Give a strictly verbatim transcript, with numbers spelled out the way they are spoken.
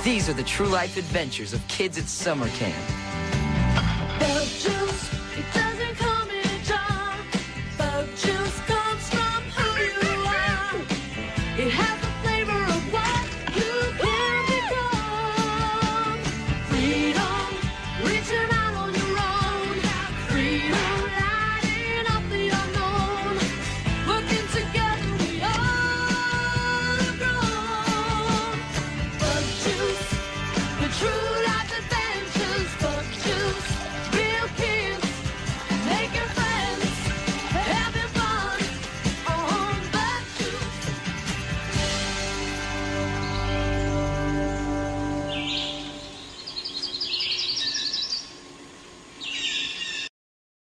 These are the true life adventures of kids at summer camp.